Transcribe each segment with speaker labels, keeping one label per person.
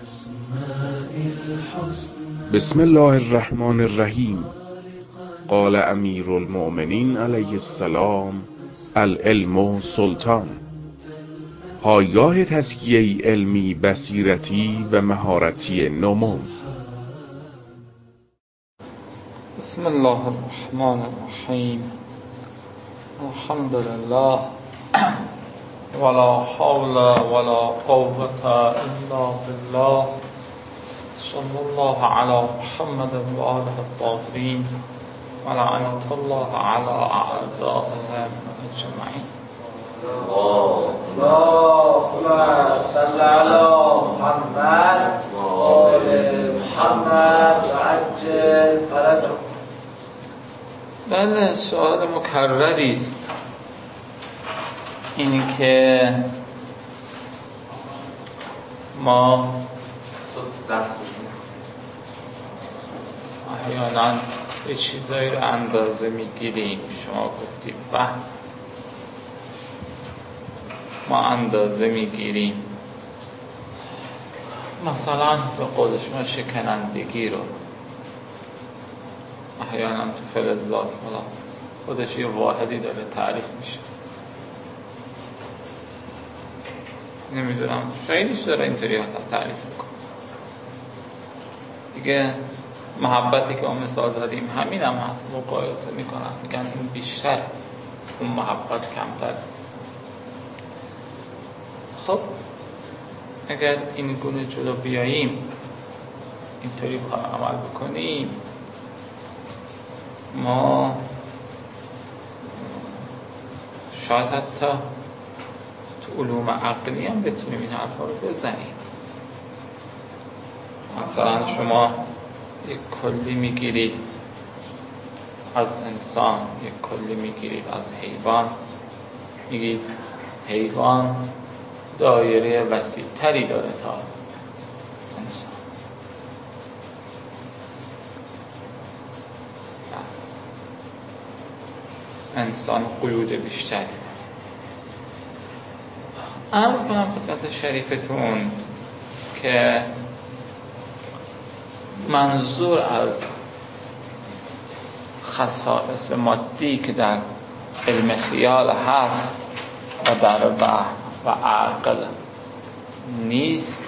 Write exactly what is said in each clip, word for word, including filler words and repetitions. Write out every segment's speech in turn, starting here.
Speaker 1: بسم الله الرحمن الرحیم. قال امیر المؤمنین علیه السلام: العلم سلطان. پایگاه تزکیه علمی، بصیرتی و مهارتی نمو.
Speaker 2: بسم الله الرحمن الرحیم. الحمد لله ولا حول ولا قوة الا بالله. صلی الله علی محمد و آله الطاهرین و لعنة الله علی اعدائهم اجمعین.
Speaker 3: اللهم صل علی محمد و آل محمد و عجل فرجهم.
Speaker 2: بله، سوال مکرری است این که ما احیانا یه چیزایی رو اندازه میگیریم. شما گفتید به ما اندازه میگیریم، مثلا به قول شما شکنندگی رو احیانا تو فلزات حالا خودش یه واحدی داره تعریف میشه، نمیدونم شایدش داره اینطوری تعریف میکنه دیگه. محبتی که اون مثال دادیم همین هم هست، مقایسه میکنن میگن این بیشتر، اون محبت کمتر. خب اگر این گونه جلو بیاییم، اینطوری بخوایم عمل بکنیم، ما شاید حتی تو علوم عقلی هم بتونیم این حرفا رو بزنیم. مثلا شما یک کلی میگیرید از انسان، یک کلی میگیرید از حیوان، میگید حیوان دایره وسیع تری داره تا انسان. انسان قیود بیشتری داره. عرض کنم خدمت شریفتون که منظور از خصائص مادی که در علم خیال هست و در وهم و عقل نیست،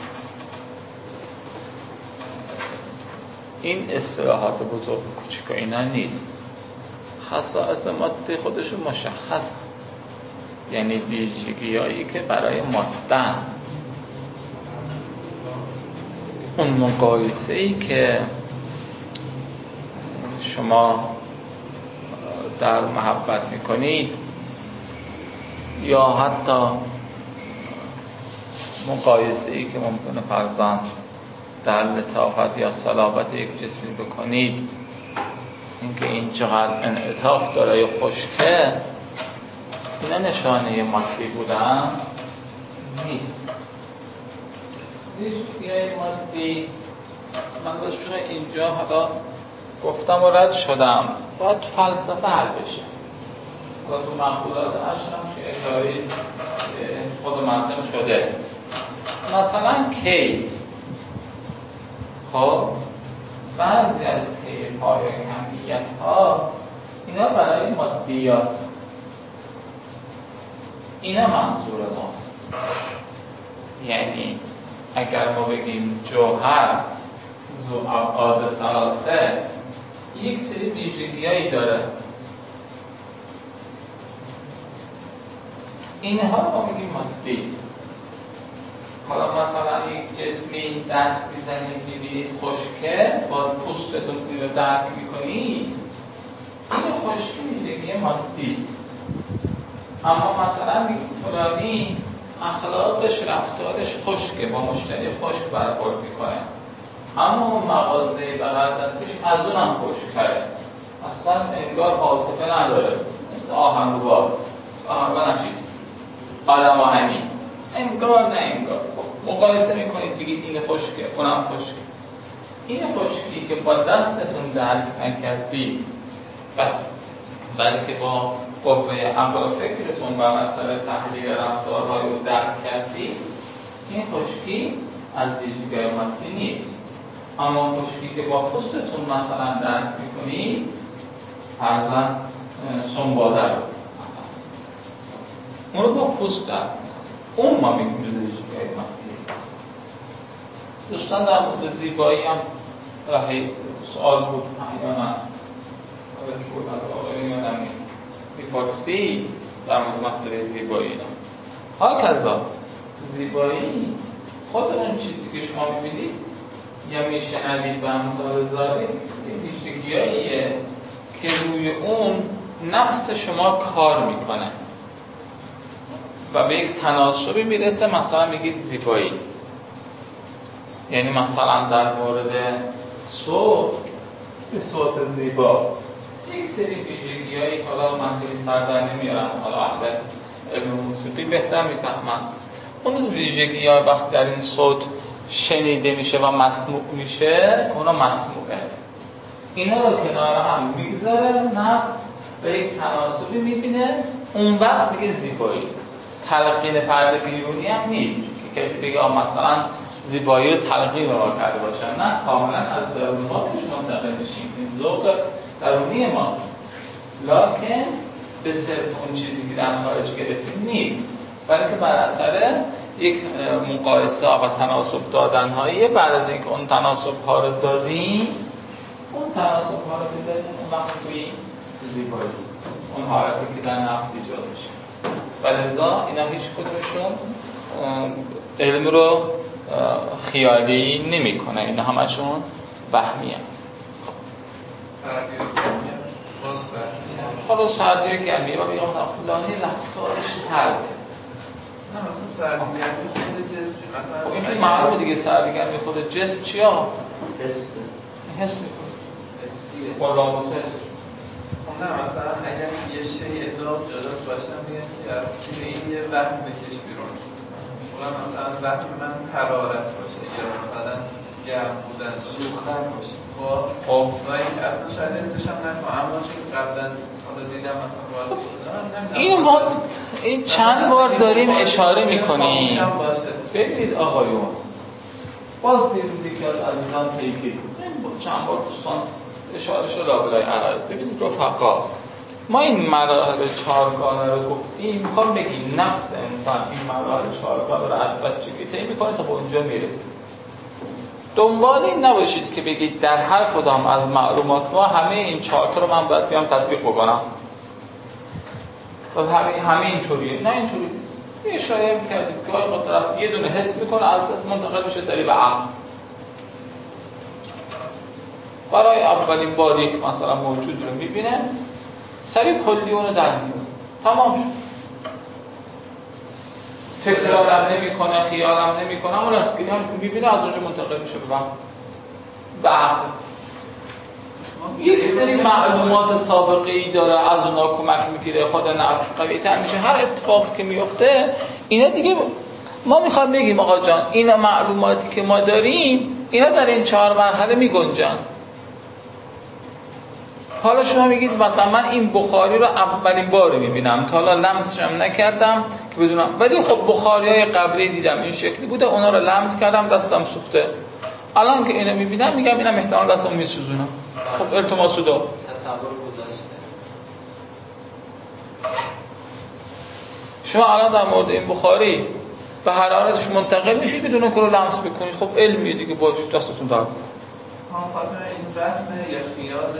Speaker 2: این اصطلاحات بزرگ و کوچک و اینا نیست. خصائص مادی خودشون مشخص، یعنی ویژگی‌هایی که برای ماده. اون مقایسه‌ای که شما در محبت میکنید یا حتی مقایسه‌ای که ممکنه فرضاً در لطافت یا صلابت یک جسمی بکنید، اینکه این چقدر انعطاف داره یا خشکه، اینا نشانه مادی بودن نیست. ویژگی‌های مادی من باشون اینجا حالا گفتم و رد شدم، باید فلسفه حل بشه. حالا تو مقولات اشرم که اشاره خود منظم شده، مثلا کیف. خب بعضی از کیف ها یا کمیت ها اینا برای مادیات، اینا منظور ماست. یعنی اگر ما بگیم جوهر ذو ابعاد ثلاثه، یک سری ویژگی‌هایی داره، اینها رو ما میگیم مادی. حالا مثلا یک جسمی دست میزنید میبینید خشکه، با پوستتون این رو درک میکنید، این خشکی ویژگی مادی است. اما مثلا میگید فلانی اخلاقش رفتارش خشکه، با مشتری خشک برخورد میکنه، اما اون مغازه بغل دستش از اون هم خشک‌تره، اصلا انگار عاطفه نداره، مثل آهنرباز. آهنرباز نچیست آدم آهنی، انگار نه انگار. خب مقایسه میکنید بگید این خشکه اونم خشکه. این خشکی که با دستتون درک نکردید بلکه با قوه عقل و فکرتون و مسئله تحلیل رفتارهای رو درک کردید، این خشکی از ویژگی‌های مادی نیست. اما خشکی که با پوستتون مثلا درک میکنید فرضاً سنباده رو اون رو با پوست درک میکنید، اون ما میگیم جزء ویژگی‌های مادی. دوستان در مورد زیبایی هم راهی سوال بود احیانا آقایی بود آقایی یادم نیست میپرسی در مورد مسئله زیبایی. ها کذا زیبایی خود اون چیزی که شما میبینید یا میشنوید و امثال ذالک ویژگی‌هاییه که روی اون نفس شما کار میکنه و به یک تناسبی میرسه. مثلا میگید زیبایی، یعنی مثلا در مورد صوت به صوت زیبا یک سری ویژگی‌هایی، حالا من خیلی سر در نمیارم، حالا اهل علم موسیقی بهتر میفهمن، اون ویژگی‌ها وقتی در این صوت شنیده میشه و مسموع میشه اونا مسموعه. اینا رو کنار هم میگذاره نفس به یک تناسبی میبینه، اون وقت میگه زیبایی. تلقین فرد بیرونی هم نیست که کسی بگه آه مثلا زیبایی رو تلقین به ما کرده باشن، نه، کاملا از درون ما شما منتقل میشیم، این ذوق درونی ماست، لکن به صرف اون چیزی که در خارج گرفتیم نیست، بلکه بر اثر یک مقایسه و تناسب دادن هایی. بعد از اینکه اون تناسب ها رو دادیم، اون تناسب ها رو دادیم اون وقت توی زیبایی اون حالتی که در نفس ایجاد میشه. و لذا اینا هیچ کدومشون علم رو خیالی نمی کنه، اینا همشون وهمیه. حالا سردی گرمی و بگم فلانی رفتارش سرده،
Speaker 4: نه مثلا سردی گرمی خود جسمی، مثلا
Speaker 2: این که معلومه دیگه سردی گرمی خود جسم چیا؟
Speaker 3: حس
Speaker 2: حس میکنه،
Speaker 4: حسیه.
Speaker 2: با لاموس حس.
Speaker 4: خب نه مثلا اگر یه شی ادراک جدا باشه میگن که از توی این یه وهم بکش بیرون، اونم مثلا وهم من حرارت باشه یا مثلا گرم بودن سوختن باشه. خب و اینکه اصلا شاید حسش هم نکنم، اما چون قبلا حالا دیدم مثلا وارد شدم
Speaker 2: این ما این چند بار داریم اشاره میکنیم. ببینید آقایون، باز دیدید که از عزیزان پیگیر چند بار دوستان اشاره شد لابلای عرض. ببینید رفقا، ما این مراحل چهارگانه رو گفتیم، میخوام بگیم نفس انسان این مراحل چهارگانه رو از بچگی طی میکنه تا به اونجا میرسه. دنبال این نباشید که بگید در هر کدام از معلومات ما همه این چهار تا رو من باید بیام تطبیق بکنم و همه همه اینطوریه. نه اینطوری نیست. یه اشاره می‌کردیم که آقا طرف یه دونه حس میکنه، از از منتقل میشه سری به عقل. برای اولین بار یک مثلا موجود رو میبینه، سری کلی اونو در میاره، تمام شد. تکرارم نمی کنه، خیالم نمی کنه، اون از که هم میبینه از اونجا منتقل میشه به به عقل. یک سری معلومات سابقه ای داره، از اونا کمک میگیره، خود نفس قوی تر میشه. هر اتفاقی که میفته اینا دیگه ما میخوام بگیم آقا جان اینا معلوماتی که ما داریم اینا در این چهار مرحله میگنجن. حالا شما میگید مثلا من این بخاری رو اولین بار میبینم، تا حالا لمسش هم نکردم که بدونم، ولی خب بخاری‌های قبلی دیدم این شکلی بوده، اونا رو لمس کردم دستم سوخته. الان که اینو میبینم میگم اینم احتمال دستم میسوزونم. خب التماسو دو
Speaker 3: تصور گذاشته.
Speaker 2: شما الان در مورد این بخاری به حرارتش منتقل میشید بدون که رو لمس بکنید. خب علمیه دیگه، باش دستتون درد کنید.
Speaker 4: ها خاطر این وهم یا خیال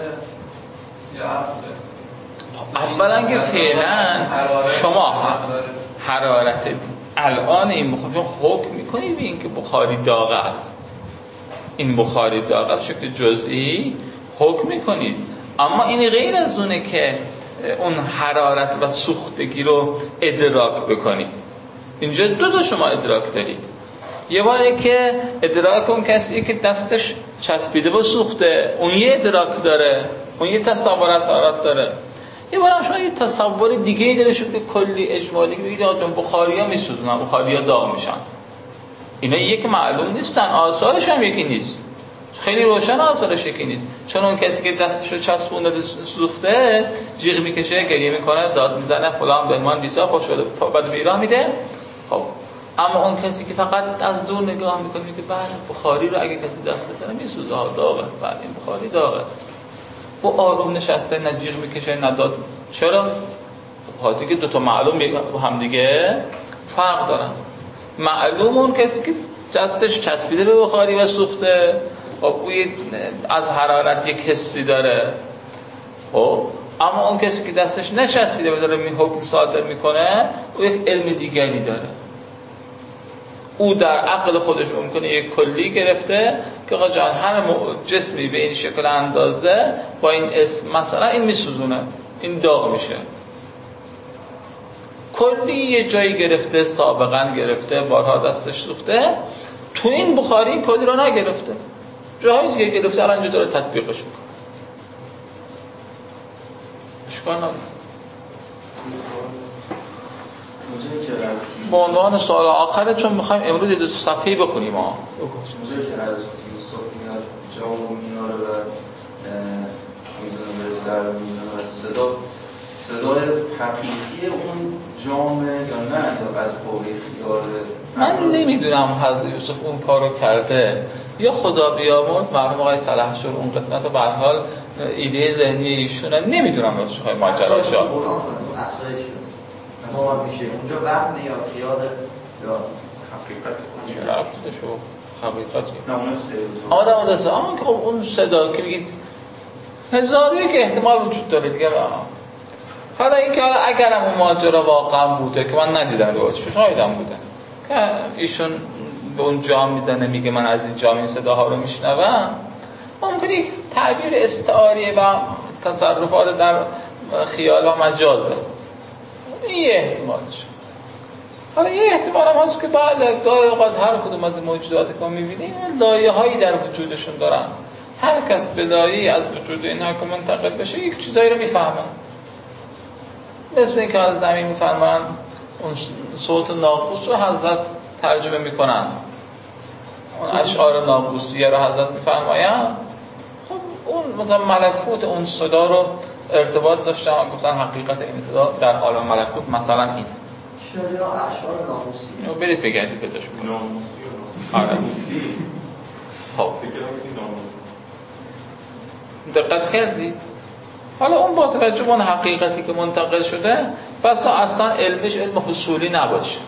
Speaker 4: یا
Speaker 2: اولا که فعلا شما حرارت الان این بخاری حکم میکنید به این که بخاری داغ است، این بخاری داغ است شکل جزئی حکم میکنید، اما این غیر از اونه که اون حرارت و سوختگی رو ادراک بکنید. اینجا دو تا شما ادراک دارید. یه باره که ادراک اون کسی که دستش چسبیده و سوخته، اون یه ادراک داره، اون یه تصور از حرارت داره. یه باره هم شما یه تصور دیگه ای داره شکل کلی اجمالی که بگید آقا بخاری ها میسوزونن، بخاری ها داغ میشن. اینا یک معلوم نیستن، آثارش هم یکی نیست، خیلی روشن آثارش یکی نیست. چون اون کسی که دستشو چسبونده سوخته جیغ میکشه، گریه میکنه، داد میزنه، فلان بهمان بیزا خوش شده، بعد بیراه میده. خب اما اون کسی که فقط از دور نگاه میکنه میگه بله بخاری رو اگه کسی دست بزنه میسوزه ها، داغه، بله این بخاری داغه. و آروم نشسته نه جیغ میکشه نه داد. چرا؟ خاطر که دوتا معلوم با هم دیگه فرق دارن. معلوم اون کسی که دستش چسبیده به بخاری و سوخته، خب بوی از حرارت یک حسی داره. خب اما اون کسی که دستش نچسبیده و داره می حکم صادر میکنه، او یک علم دیگری داره. او در عقل خودش ممکنه یک کلی گرفته که آقا جان هر جسمی به این شکل اندازه با این اسم مثلا این میسوزونه، این داغ میشه. کلی یه جایی گرفته، سابقا گرفته، بارها دستش سوخته. تو این بخاری کلی رو نگرفته، جاهای دیگه گرفته، الان اینجا داره تطبیقش میکنه. اشکال نداره. با عنوان سوال آخره، چون میخوایم امروز دو صفحه‌ای بخونیم ها.
Speaker 3: موضوعی که از یوسف میاد جام رو میاره و میزنه به در میزنه و صدا صدای حقیقی اون جامه یا نه، یا از قولی خیال.
Speaker 2: من نمیدونم حضرت یوسف اون کارو کرده یا خدا بیامرز مرحوم آقای صلاح‌شور اون قسمت رو به هر حال ایده ذهنی ایشونه، نمیدونم راستش های ماجراش ها.
Speaker 3: ما میشه اونجا وهم یا خیال یا حقیقت.
Speaker 2: چه ربطش و حقیقتی؟
Speaker 3: نه اون صدا.
Speaker 2: آمده آمده صدا. آمده که اون صدا که میگید هزار یک احتمال وجود داره دیگه. حالا این که اگرم اون ماجرا واقعا بوده که من ندیدم رو چه شایدم بوده که ایشون به اون جام میزنه میگه من از این جام این صداها رو میشنوم، ممکنه یک تعبیر استعاری و تصرفات در خیال و مجازه. این یه احتمالش. حالا یه احتمال هم هست که بله گاهی اوقات هر کدوم از موجوداتی که ما میبینیم لایه هایی در وجودشون دارن. هر کس به لایه‌ای از وجود اینها که منتقل بشه یک چیزایی رو میفهمه. مثل این که از زمین میفرمان اون صوت ناقوس رو حضرت ترجمه میکنن، اون اشعار ناقوسیه رو حضرت میفرماین. خب اون مثلا ملکوت اون صدا رو ارتباط داشتن و گفتن حقیقت این صدا در عالم ملکوت مثلا این
Speaker 3: چرا اشعار ناقوسی
Speaker 2: رو برید بگردید بهش بکنید ناقوسی. خب دقت کردید؟ حالا اون با توجه به اون حقیقتی که منتقل شده بسا اصلا علمش علم حصولی نباشه،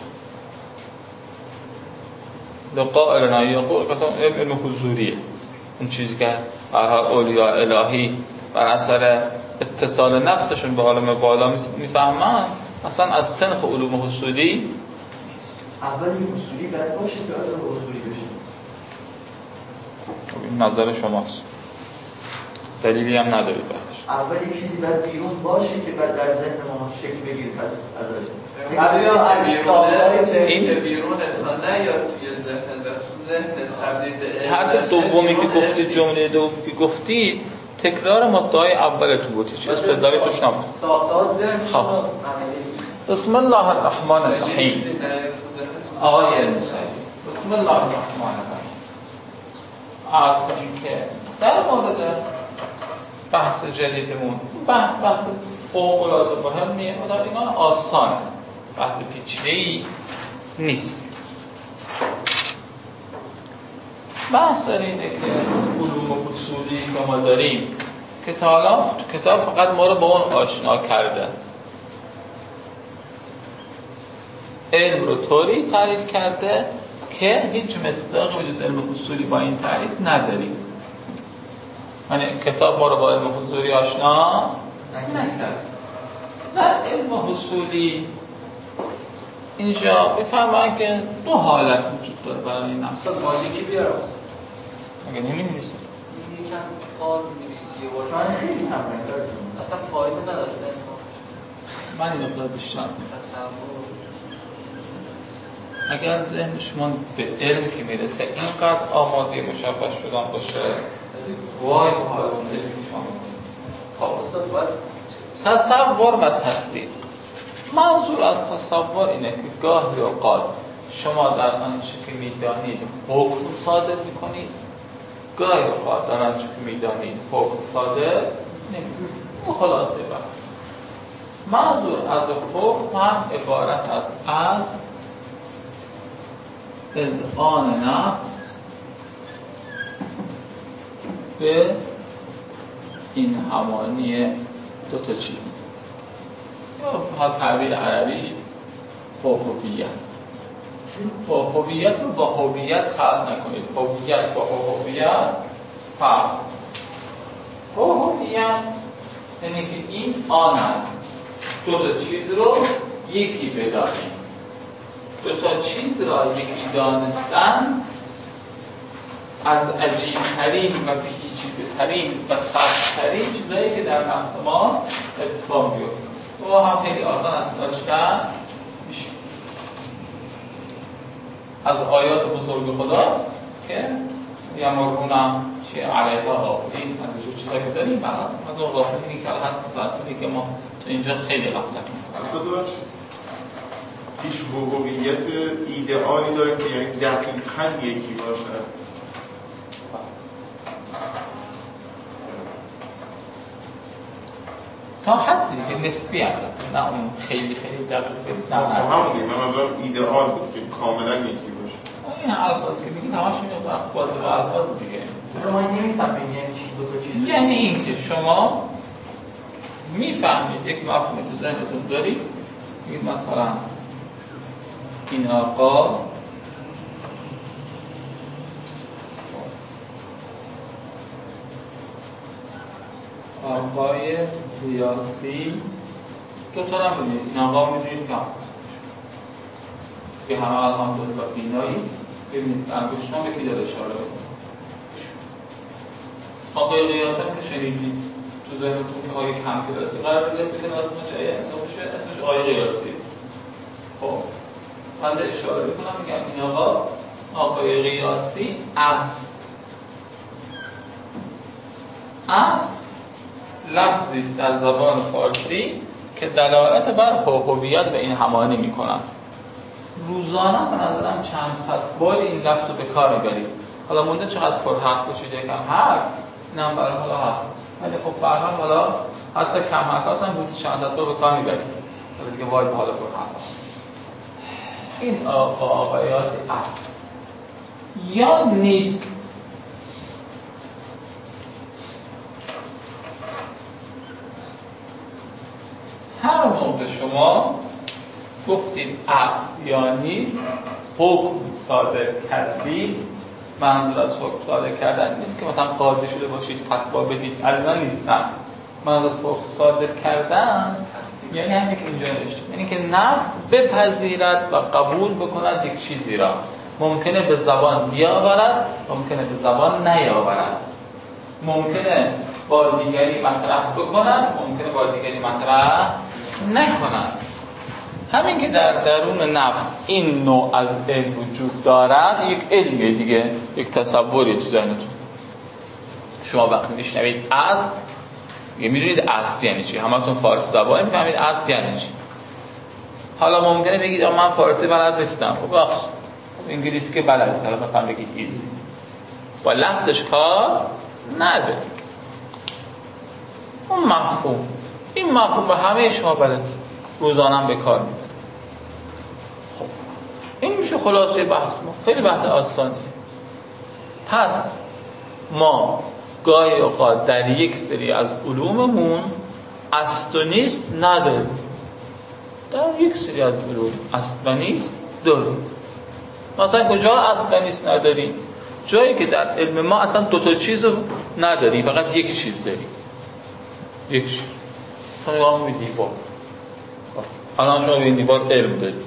Speaker 2: لقائلنا یقول مثلا علم حضوریه، اون چیزی که برها اولیاء الهی بر اثر اتصال نفسشون به عالم بالا میفهمن، اصلا از سنخ علوم حصولی
Speaker 3: اول این حصولی باید باشه که علم حضوری بشه.
Speaker 2: این نظر شماست، دلیلی هم ندارید برش.
Speaker 3: اول این چیزی باید بیرون باشه که بعد در ذهن ما شکل بگیره. پس ازش یا از ساختار
Speaker 4: ذهن بیرونه تا نه یا توی ذهن در ذهن تبدیل
Speaker 2: حرف دومی که گفتید، جمله دومی که گفتید تکرار مدعای اولتون بود، هیچ استدلالی توش نبود.
Speaker 3: ساختار ذهن شما.
Speaker 2: بسم الله الرحمن الرحیم. آقای بسم الله الرحمن الرحیم. عرض کنیم که در مورد بحث جدیدمون، بحث بحث فوق العاده مهمیه و در این حال آسانه، بحث پیچیده‌ای نیست. بحث اینه که علوم اصولی که ما داریم که تا الان کتاب فقط ما رو با اون آشنا کرده، علم رو طوری تعریف کرده که هیچ مصداقی وجود علم اصولی با این تعریف نداریم. یعنی کتاب ما رو با علم حضوری آشنا نکرد. در علم حصولی اینجا بفهمن که دو حالت وجود داره برای این نفس.
Speaker 3: اصلا مالیکی بیارم اصلا
Speaker 2: مگه نمی‌نویسی؟
Speaker 3: یکم قال می‌نویسی یه بار من خیلی تمرین کردم اصلا فایده نداره.
Speaker 2: من این مقدار بیشتر
Speaker 3: تصور
Speaker 2: اگر ذهن شما به علم که میرسه اینقدر آماده مشخص شدن باشه، وای وای اون علمی شما میکنید. تصور و تصدیق. منظور از تصور اینه که گاهی اوقات شما در آنچه که میدانید حکم صادر میکنید، گاهی اوقات در آنچه که میدانید حکم صادر نمیکنید. اون خلاصه بحث. منظور از حکم هم عبارت است از اذعان نفس به این همانی دو تا چیز یا تعبیر عربیش با هویت. با هویت رو با هویت خلق نکنید. هویت با هویت فرق. با هویت یعنی که این آن است، دو تا چیز رو یکی بدانیم. دو تا چیز را یکی دانستن از عجیب‌ترین و پیچیده‌ترین و سخت‌ترین چیزایی که در نفس ما اتفاق میفته. ما هم خیلی آسان از داشتن میشه. از آیات بزرگ خداست که یمرون چی علیها غافلین، از اینجور چیزا که داریم برات از اون غافلینی که هست درصدی که ما تو اینجا خیلی غفلت میکنیم.
Speaker 5: هیچ هویت ایدئالی داره که یعنی دقیقاً یکی باشه؟
Speaker 2: تا حدی که نسبی هم نه اون خیلی خیلی دقیق نه نه
Speaker 5: همون دیگه من منظورم ایدئال بود که کاملا یکی باشه.
Speaker 2: این الفاظ که میگید همش این بازی با الفاظ دیگه.
Speaker 6: ما نمیفهمیم یعنی چی دو تا چیز.
Speaker 2: یعنی این که شما میفهمید یک مفهوم تو ذهنتون دارید، این مثلا این آقا آقای ریاسی دو تا هم بودید. این آقا میدونید که که همه الحمدلله با بینایی ببینید که انگشتان به کی داره اشاره بکنه. آقای ریاسی که شنیدید تو ذهنتون که آقای کم کلاسی قرار بده که لازم جای اسمش اسمش آقای ریاسی. خب من اشاره میکنم میگم این آقا آقای ریاسی است. است لفظی است در زبان فارسی که دلالت بر هویت به این همانی میکنن. روزانه به نظرم چند صد بار این لفظ رو به کار میبرید. حالا مونده چقدر پر حرف باشید یا کم حرف اینم برای حالا هست، ولی خب برنامه حالا حتی کم حرف هست هم روزی چند صد بار به کار میبرید. حالا دیگه وای به حالا پر حرف هست. این آقا آقایاسی است یا نیست. هر موقع شما گفتید است یا نیست حکم صادر کردید، منظور از حکم صادر کردن نیست که مثلا قاضی شده باشید فتوا بدید، از اینا نیست. نه، منظور از حکم صادر کردن یعنی همین که اینجا نوشته، یعنی که نفس بپذیرد و قبول بکند یک چیزی را. ممکنه به زبان بیاورد، ممکنه به زبان نیاورد، ممکنه با دیگری مطرح بکند، ممکنه با دیگری مطرح نکند. همین که در درون نفس این نوع از علم وجود دارد یک علمیه دیگه، یک تصوری تو ذهنتون. شما وقتی میشنوید است یه میدونید است یعنی چی، همتون فارسی زبان میفهمید است یعنی چی. حالا ممکنه بگید من فارسی بلد نیستم، خب بخش انگلیسی که بلد، حالا مثلا بگید ایز با لفظش کار نداره. اون مفهوم این مفهوم رو همه شما بلد روزانه به کار میبرید. خب این میشه خلاصه بحث ما. خیلی بحث آسانیه. پس ما گاهی اوقات در یک سری از علوممون است و نیست نداریم. در یک سری از علوم است و نیست داریم. مثلا کجا است و نیست نداریم؟ جایی که در علم ما اصلا دو تا چیز رو نداریم، فقط یک چیز داریم. یک چیز. مثلا نگاه به دیوار. الان شما به این دیوار علم دارید.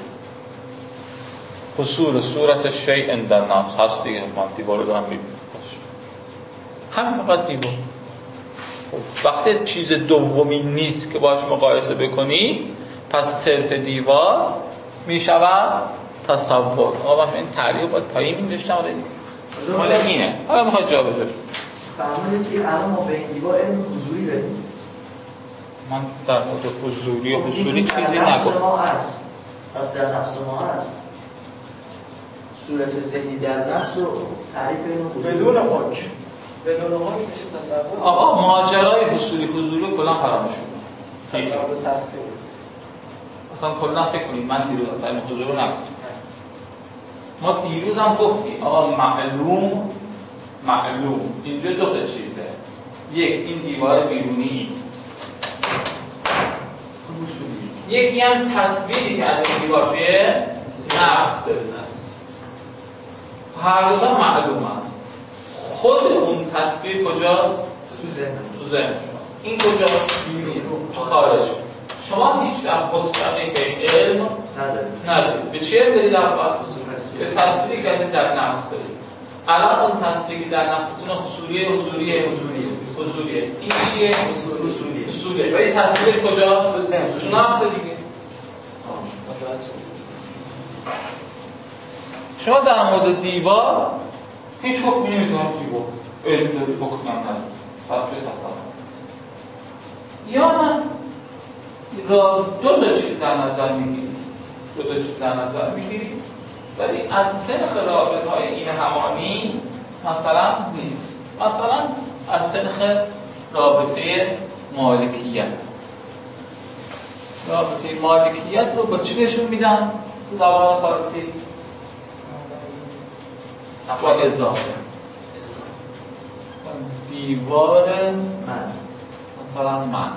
Speaker 2: حصول صورت شیء در نفس هست دیگه. من دیوار رو دارم میبینم. همین فقط دیوار. وقتی چیز دومی نیست که باهاش مقایسه بکنی، پس صرف دیوار میشود تصور. آقا من این تعریف باید پایین می‌نوشتم حالا اینه. حالا میخواد جا بذارم.
Speaker 6: فرمودید که الان ما به این دیوار علم حضوری داریم.
Speaker 2: من در مورد حضوری و حضوری چیزی نگفتم.
Speaker 6: نفس ما هست. پس در نفس ما هست. صورت ذهنی در نفس و تعریف اینو
Speaker 7: بدون حکم. بدون حکم میشه تصور.
Speaker 2: آقا ماجرای حصولی حضوری کلا فراموش کنید.
Speaker 7: تصور تصدیق.
Speaker 2: اصلا کلا فکر کنید من دیروز اصلا حضور رو نگفتم. ما دیروز هم گفتیم آقا معلوم معلوم اینجا دو تا چیزه، یک این دیوار بیرونی، یکی هم تصویری که از این دیوار توی نفس داره. هر دو تا معلومه. خود اون تصویر کجاست؟ تو ذهن شما. این کجاست؟ بیرون، تو خارج. شما هیچ وقت مستقیم به علم ندارید. به چی علم دارید اول؟ به تصویری که از در نفس دارید. الان اون تصویری که در نفستون حصولیه حضوریه حضوریه حضوریه این چیه؟ حصولیه حصولیه ولی تصویرش کجاست؟ تو ذهن، تو نفس دیگه. شما در مورد دیوار هیچ حکمی نمی‌کنید دیوار علم داری حکم هم نداری فقط توی تصور یا نه را دو تا چیز در نظر میگیرید دو تا چیز در نظر میگیرید ولی از سنخ رابطه‌های این همانی مثلا نیست. مثلا از سنخ رابطه مالکیت رابطه مالکیت رو با چی نشون میدن تو زبان فارسی؟ با اضافه. دیوار من مثلا من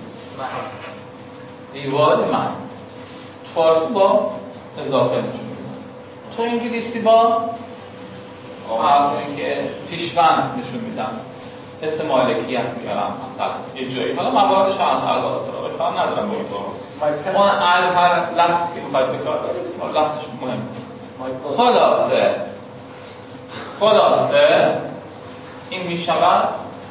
Speaker 2: دیوار من فارسی با اضافه نشون میدن. تو انگلیسی با حرفی که پیشوند نشون میدن، اسم مالکیت میارم مثلا یه جایی. حالا مواردش هم البته رو بخوام ندارم با اون هر لفظی که میخواد بکار دارید لفظش مهم نیست. خلاصه خلاصه این میشود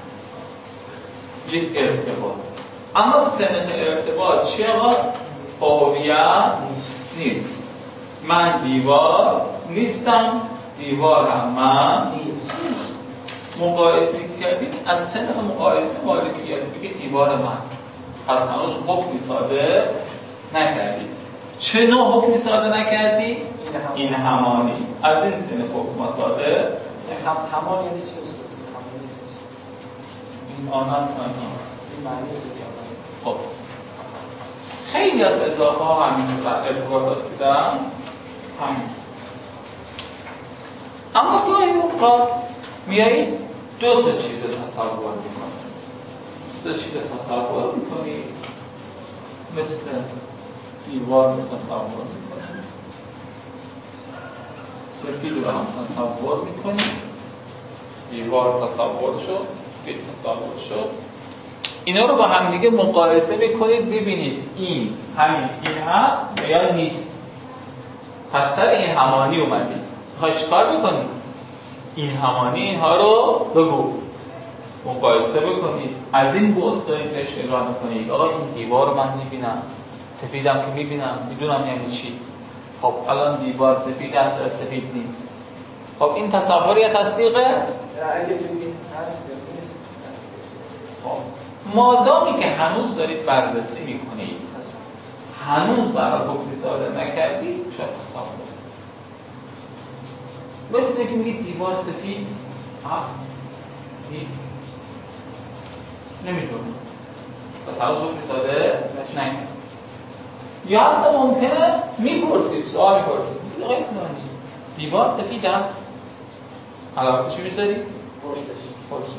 Speaker 2: یک ارتباط. اما سنخ ارتباط چیه؟ هویت نیست. من دیوار نیستم، دیوار هم من نیست. مقایسه کردید از سنخ مقایسه مالکیت بگید دیوار من. پس هنوز حکمی صادر نکردید. چه نوع حکمی صادر نکردی؟ این همانی. از این سنخ حکم صادر
Speaker 7: همان یعنی چی است؟
Speaker 2: این آن است آن
Speaker 7: این معنی دیگه است.
Speaker 2: خب خیلی از اضافه ها همین ارتباطات دیدن همین. اما گاهی اوقات میایید دو تا چیز تصور میکنید دو چیز تصور میکنید مثل دیوار تصور میکنید، سفید رو هم تصور میکنید، دیوار تصور شد، سفید تصور شد. اینا رو با هم دیگه مقایسه میکنید ببینید این همین این هست یا نیست. پس سر این همانی اومدید. میخواید چیکار بکنید؟ این همانی اینها رو بگو مقایسه بکنید. از این بود دارید بهش نگاه میکنید. آقا این دیوار رو من میبینم، سفیدم که میبینم، میدونم یعنی چی. خب الان دیوار سفید است یا سفید نیست. خب این تصور یا تصدیقه؟
Speaker 7: اگه بگید هست یا نیست هست.
Speaker 2: خب مادامی که هنوز دارید بررسی میکنید هنوز برای حکمی صادر نکردید شاید تصور مثل که میگید دیوار سفید هست نیست نمیدونم پس هنوز حکمی صادر نکردید. یا حتی ممکنه میپرسید سوال میپرسید میگید آقای فلانی دیوار سفید است علاوه چی میذاری؟
Speaker 7: پرسش
Speaker 2: پرسش.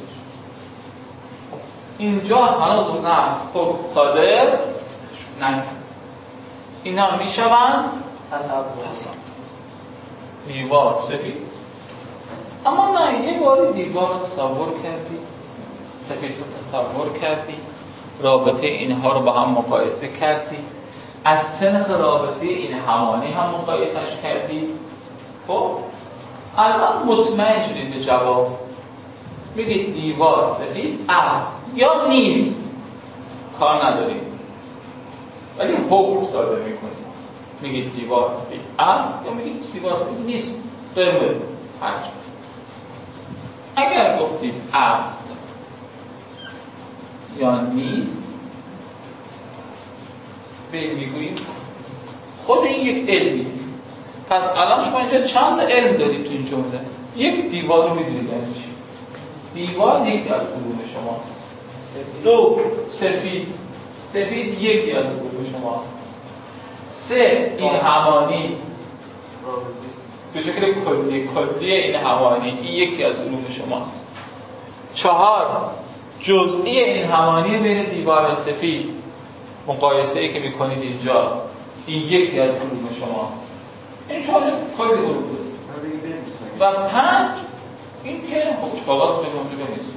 Speaker 2: اینجا هنوز نه حکم صادر نکرد. اینا میشوند
Speaker 7: تصور
Speaker 2: دیوار سفید. اما نه یه باری دیوار رو تصور کردی، سفید رو تصور کردی، رابطه اینها رو با هم مقایسه کردی، از سنخ رابطه این همانی هم مقایسش کردی. خب الان مطمئن شدید به جواب. میگید دیوار سفید است یا نیست، کار ندارید ولی حکم صادر میکنید. میگید دیوار سفید است یا میگید دیوار سفید نیست. قرمز هرچی. اگر گفتید است یا نیست به میگوییم است. خود این یک علمی. پس الان شما اینجا چند تا علم دارید تو این جمله. یک دیوار رو میدونید یعنی چی. دیوار یکی از علوم شما. دو سفید سفید یکی از علوم شما است. سه این همانی به شکل کلی کلی این همانی، این یکی از علوم شماست. چهار، جزئی این همانی بین دیوار و سفید، مقایسه ای که میکنید اینجا، این یکی از علوم شماست. این شما کلی علوم بود. و پنج، این که کاغذ به موضوع بمیزید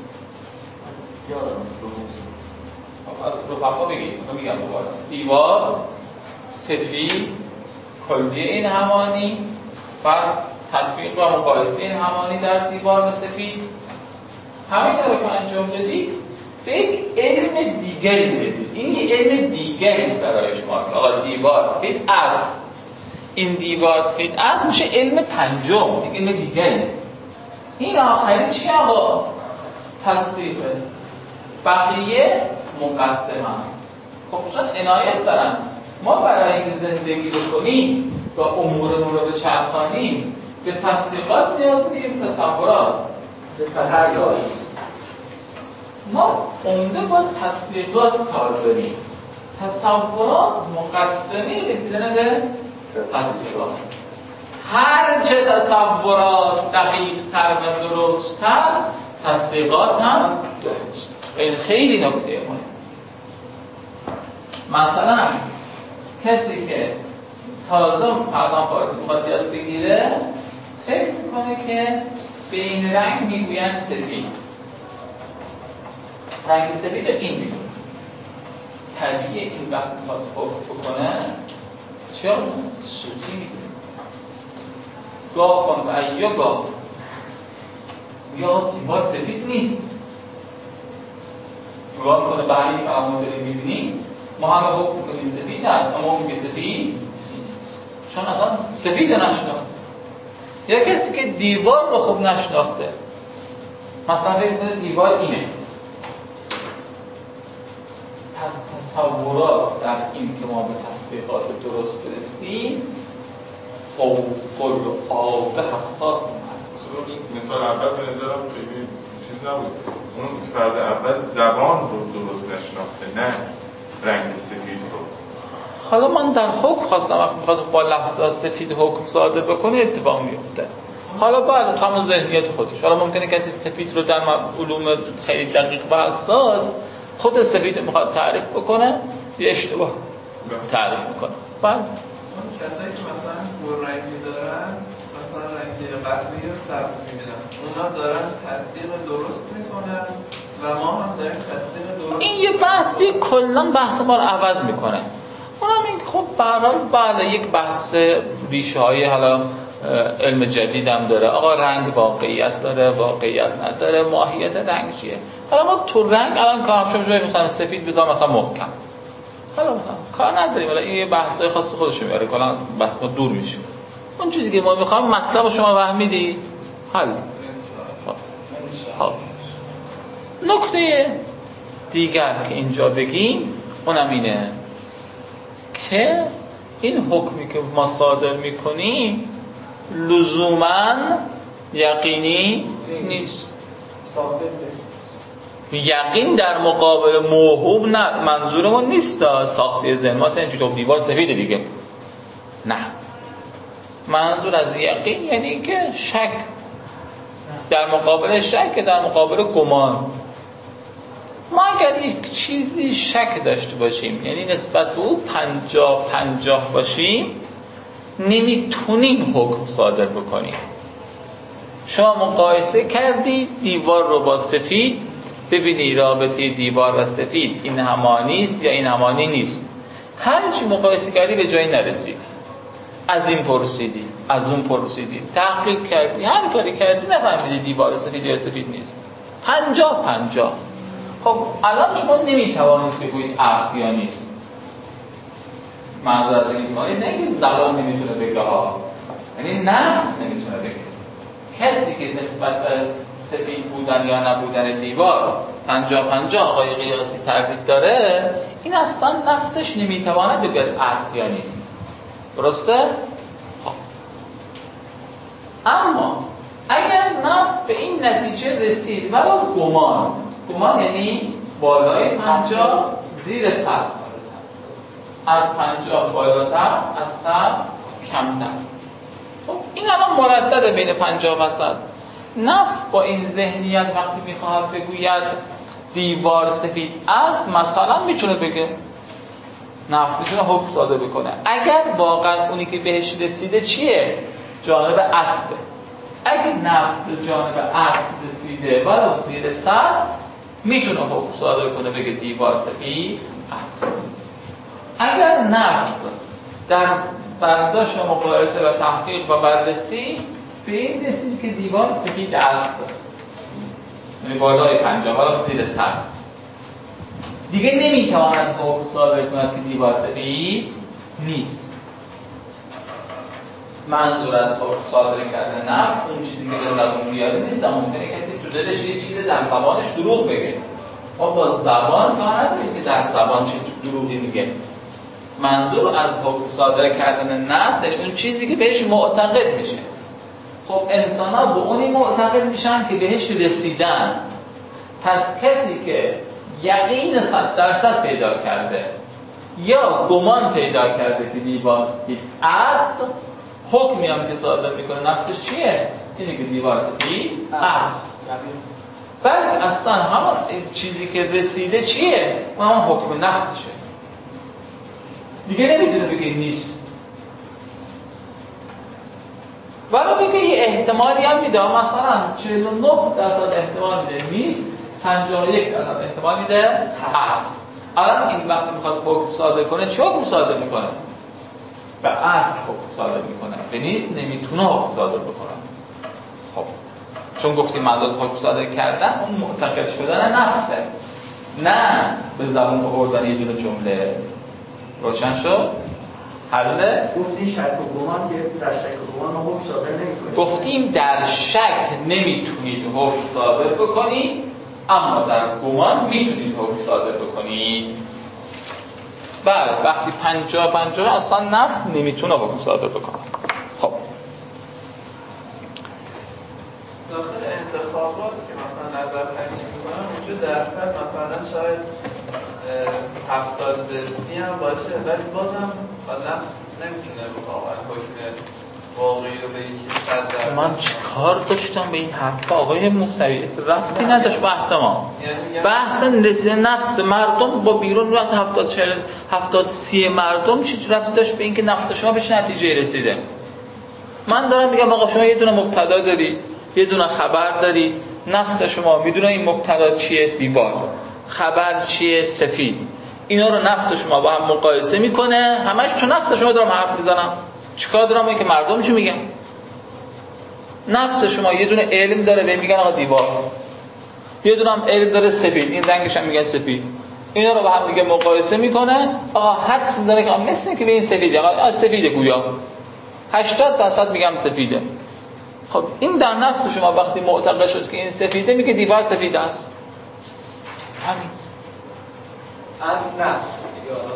Speaker 2: از رفقا بگید، من میگم دوباره دیوار سفید کلی این همانی، فرق تطبیق و مقایسه این همانی در دیوار و سفید، همین رو که انجام دادید به یک علم دیگری برسید. این یه علم دیگری است برای شما که آقا دیوار سفید است، این دیوار سفید است میشه علم پنجم، یک علم دیگری است. این آخرین چی آقا؟ تصدیقه. بقیه مقدمه. خب چون عنایت دارن ما برای اینکه زندگی بکنیم و امورمون رو بچرخانیم به تصدیقات نیاز داریم، تصورات به تصدیقات. ما عمده با تصدیقات کار داریم. تصورات مقدمه رسیدن به تصدیقات. هر چه تصورات دقیق تر و درست تر، تصدیقات هم درست. این خیلی نکته مهمه. مثلا کسی که تازه پردام فارسی میخواد یاد بگیره فکر میکنه که به این رنگ میگوین سفید، رنگ سفید این میگوین. طبیعی این وقت میخواد حکم بکنه چرا؟ سوتی میگوین. گاه کن و ایا گاه یا دیوار سفید نیست، نگاه میکنه به همین فرمون داریم میبینیم ما همه حکم میکنیم سفید هست اما حکم که سفید چون اصلا سفید نشناخته. یا کسی که دیوار رو خوب نشناخته، مثلا فکر کنه دیوار اینه، پس تصورات در این که ما به تصدیقات درست برسیم فوق العاده حساس می‌کنه.
Speaker 5: مثال اول به نظرم خیلی چیز نبود، اون فرد اول زبان رو درست نشناخته نه رنگ سفید رو.
Speaker 2: حالا من در حکم خواستم وقتی میخواد با لفظات سفید حکم صادر بکنه اتفاق میفته. حالا بعد تو همون ذهنیت خودش، حالا ممکنه کسی سفید رو در علوم خیلی دقیق و حساس خود سفید رو میخواد تعریف بکنه یه اشتباه تعریف میکنه. بعد
Speaker 4: اون کسایی که مثلا دو رنگی دارن، مثلا رنگ قهوه‌ای و سبز می‌بینن، اونا دارن تصدیق درست میکنن و ما هم داریم تصدیق درست.
Speaker 2: این یه بحثی کلاً بحث ما رو عوض میکنه. اونم این خب به هر حال بله یک بحث ریشه‌های حالا علم جدید هم داره. آقا رنگ واقعیت داره، واقعیت نداره، ماهیت رنگ چیه؟ حالا ما تو رنگ الان کار شما جای مثلا سفید بذار مثلا محکم، حالا مثلا کار نداریم، ولی این بحثای خاص خودش میاره، کلا بحث ما دور میشه. اون چیزی که ما میخوایم مطلب شما فهمیدی حل. خب نکته دیگر که اینجا بگیم اونم اینه که این حکمی که ما صادر میکنیم لزوماً یقینی نیست. یقین در مقابل موهوم نه، منظورمون نیست ساخته ذهن ما تا چون دیوار سفیده دیگه، نه، منظور از یقین یعنی که شک در مقابل شک، در مقابل گمان. ما اگر یک چیزی شک داشته باشیم یعنی نسبت به او پنجاه پنجاه باشیم نمیتونیم حکم صادر بکنیم. شما مقایسه کردی دیوار رو با سفید، ببینی رابطه دیوار و سفید این همانی است یا این همانی نیست. هر چی مقایسه کردی به جایی نرسید، از این پرسیدی از اون پرسیدی تحقیق کردی هر کاری کردی نفهمیدی دیوار سفید یا سفید نیست، پنجاه پنجاه. خب الان شما نمیتوانید بگویید است یا نیست. منظور از این معنی نه که زبان نمیتونه بگه ها، یعنی نفس نمیتونه بگه. کسی که نسبت به سفید بودن یا نبودن دیوار پنجاه پنجاه آقای قیاسی تردید داره، این اصلا نفسش نمیتواند بگه است یا نیست. درسته؟ خب اما اگر نفس به این نتیجه رسید ولو گمان، گمان یعنی بالای پنجاه زیر صد، از پنجاه بالاتر از صد کمتر، خب این الان مردده بین پنجاه و صد. نفس با این ذهنیت وقتی میخواهد بگوید دیوار سفید است، مثلا میتونه بگه، نفس میتونه حکم صادر بکنه اگر واقعا اونی که بهش رسیده چیه؟ جانب اصله. اگه نفس به جانب اصل رسیده ولو زیر صد، میتونه حکم صادر کنه بگه دیوار سفید است. اگر نفس در برداشت و مقایسه و تحقیق و بررسی به این رسید که دیوار سفید است، یعنی بالای پنجاه ولو زیر صد، دیگه نمیتواند حکم صادر کند که دیوار سفید نیست. منظور از حکم صادر کردن نفس اون چیزی که به زبان بیاره نیست. ممکنه کسی تو دلش یه چیزی در زبانش دروغ بگه، ما با زبان کار نداریم که در زبان چه دروغی میگه. منظور از حکم صادر کردن نفس یعنی اون چیزی که بهش معتقد میشه. خب انسان ها به اونی معتقد میشن که بهش رسیدن. پس کسی که یقین صد درصد پیدا کرده یا گمان پیدا کرده که دیوار سفید است، حکمی هم که صادر میکنه نفسش چیه؟ اینه که دیوار سفید است. بلکه اصلا همون چیزی که رسیده چیه؟ همون حکم نفسشه، دیگه نمیتونه بگه نیست. ولی بگه یه احتمالی هم میده، مثلا چهل و نه درصد احتمال میده نیست، پنجاه و یک درصد احتمال میده هست. الان این وقتی میخواد حکم صادر کنه چه حکم صادر میکنه؟ به اصل حکم صادر میکنه، به نیست نمیتونه حکم صادر بکنه. خب چون گفتیم منظور حکم صادر کردن اون معتقد شدن نفسه، نه به زبان آوردن یه دونه جمله. روشن شد؟ حله؟
Speaker 6: گفتی شک و گمان که در شک و گمان ما حکم صادر نمی‌کنیم.
Speaker 2: گفتیم در شک نمیتونید حکم صادر بکنید، اما در گمان میتونید حکم صادر بکنید. بله، وقتی پنجاه پنجاه اصلا نفس نمیتونه حکم صادر بکنه. خب
Speaker 4: داخل انتخابات که مثلا نظر سنجی میکنن اونجا درصد مثلا شاید هفتاد به سی هم باشه، ولی بازم نفس نمیتونه واقعا حکم واقعی رو به یکی صد درصد.
Speaker 2: من چیکار داشتم به این حرف آقای موسوی؟ ربطی نداشت بحث ما. بحث رسیدن نفس مردم با بیرون وقت هفتاد چهل هفتاد سی مردم چی ربطی داشت به اینکه نفس شما بهش نتیجه رسیده؟ من دارم میگم آقا شما یه دونه مبتدا دارید، یه دونه خبر دارید، نفس شما میدونه این مبتدا چیه؟ دیوار. خبر چیه؟ سفید. اینا رو نفس شما با هم مقایسه میکنه. همش تو نفس شما دارم حرف میزنم. چیکار دارم این که مردم چی میگن؟ نفس شما یه دونه علم داره به میگن آقا دیوار، یه دونه هم علم داره سفید، این رنگش هم میگن سفید. اینا رو با هم دیگه مقایسه میکنه. آقا حدس داره که مثل که به این سفیده، آقا سفیده گویا هشتاد درصد میگم سفیده. خب این در نفس شما وقتی معتقد شد که این سفیده، میگه دیوار سفید است. همین
Speaker 7: از نفس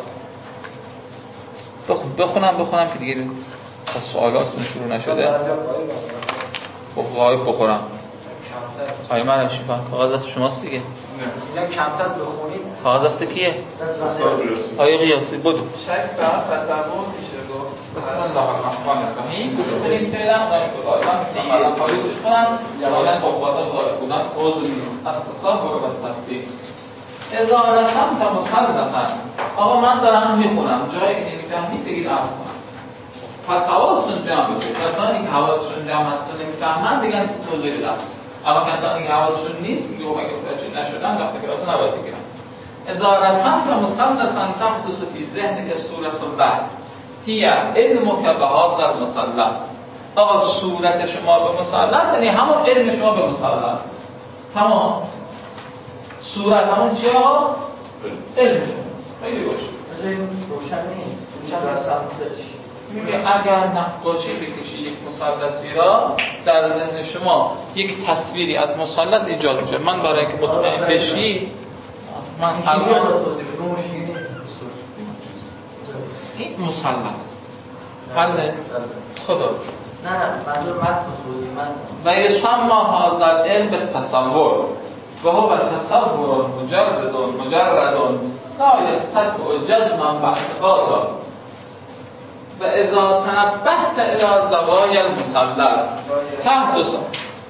Speaker 2: بخون بخونم بخونم که دیگه تا سوالاتون شروع نشده. بخواهی بخورم آیه من شیفان کاغذ دست شماست دیگه.
Speaker 7: میگم کمتر بخونید.
Speaker 2: کاغذ دست کیه؟ آیه قیاسی بدو.
Speaker 4: شک فقط تصور میشه گفت.
Speaker 2: بسم الله الرحمن الرحیم. گوش کنیم فعلا داریم که قایدم تیمالا خواهی گوش کنم سالا خب بازم داره بودن عوضو نیست اتصال رو به تصدیق ازا رسم تا مسلطن. آقا من دارم میخونم، جایی که نمیفهمید بگید عرض کنم. پس حواستون جمع بشه. کسانی که حواستشون جمع هست و نمیفهمن دیگن توضیح بدم، اما کسانی که حواستشون نیست میگه اگه فاجعه نشدن وقتی کلاس نباید بگیرن. اذا رسمت مصلصا تحدث فی ذهنک صورت البحر هی علمک بهذا المثلث. آقا صورت شما به مثلث یعنی همون علم شما به مثلث. تمام. صورت همون چیه ها؟ علم شما. خیلی روشن.
Speaker 6: روشن نیست. روشن هستم.
Speaker 2: میگه اگر نقاشی بکشی یک مثلثی را، در ذهن شما یک تصویری از مثلث ایجاد میشه. من برای اینکه مطمئن بشی من الان
Speaker 6: توضیح بدم مشکلی
Speaker 2: این مثلث حله خدا
Speaker 6: نه نه منظور متن توضیح متن
Speaker 2: و یسمى هذا العلم بالتصور و هو تصور مجرد مجرد لا يستطيع جزما باعتقاد. و اذا تنبهت الى زوایای المثلث تحت س...